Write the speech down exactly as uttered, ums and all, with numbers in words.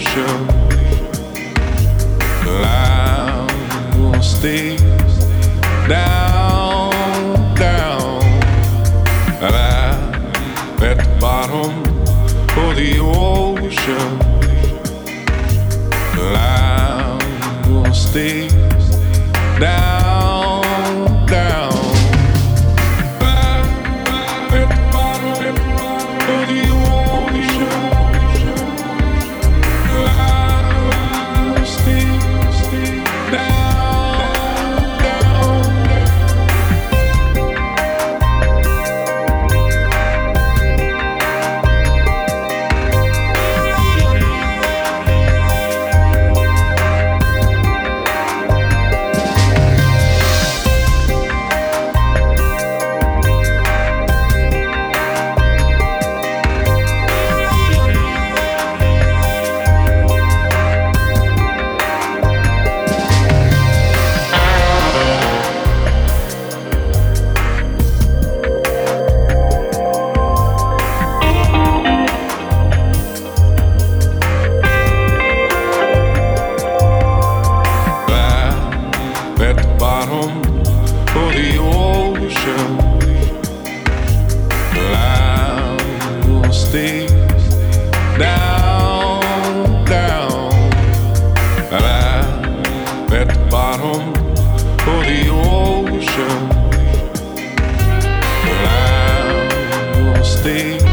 ocean. I will stay down, down, alive at the bottom of the ocean. I will stay down, down, alive at the bottom of the ocean. I will stay, stay down, down. At the bottom of the ocean, I will stay down, down, alive at the bottom of the ocean. I will stay